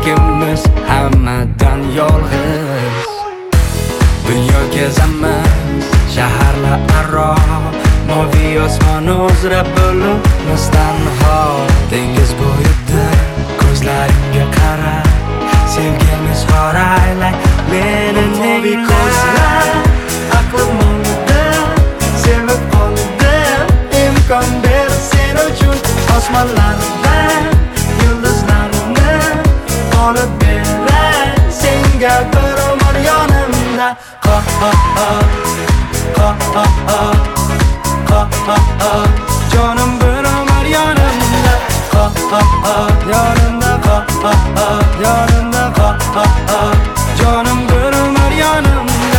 Ikkimiz hammadan yolg'iz. Dunyo kezamiz shaharlar aro, moviy osmon uzra bo'libmiz tanho. Dengiz bo'yida ko'zlaringga qara, sevgimiz xoraylay meni moviy ko'zlar. Aqlim oldi, sevib qoldim, imkon ber sen uchun osmonlardan yulduzlarni olib beray senga bir umr yonimda. Jonim bir umr yonimda, yonimda, yonimda, jonim bir umr yonimda.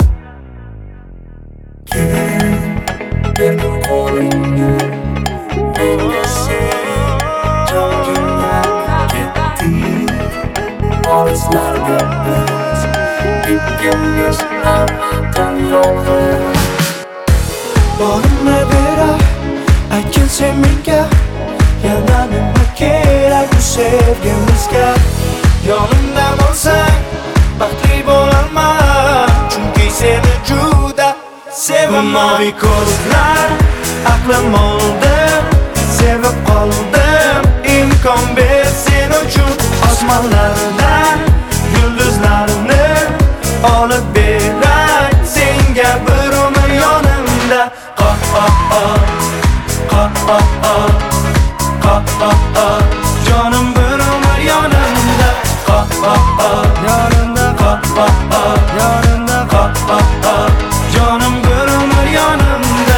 Berdim qo'lingni menga sen, joyimda ketding olislarga biz, ikkimiz hammadan yolg'iz. Borimni beray, aytgin sen menga, yana nima kerak bu sevgimizga? Yonimda bo'lsang baxtli bo'laman, chunki seni juda sevaman. Moviy ko'zlar, aqlim oldi, sevib qoldim, imkon ber sen uchun osmonlardan yulduzlarni olib beray senga bir umr yonimda. Jonim bir umr yonimda, yonimda, yonimda, jonim bir umr yonimda.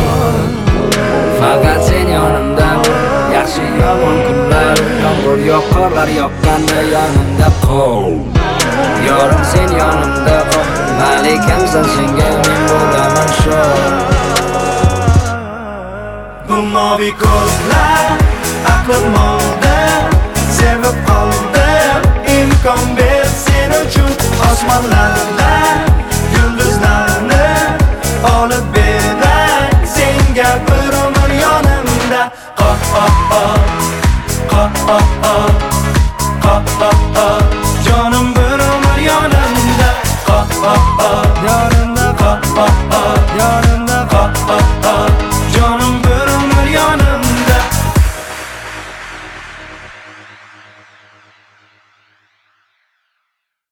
Faqat sen yonimda, yaxshi yomon kunlar, yomg'ir yoqqanlar yoqqanda yonimda qol. Yorim sen yonimda, malikamsan senga men bo'laman shoh. Bu moviy ko'zlar, aqlim oldi, sevib qoldim, imkon ber sen uchun osmonlardan yulduzlarni olib beray senga bir umr yonimda.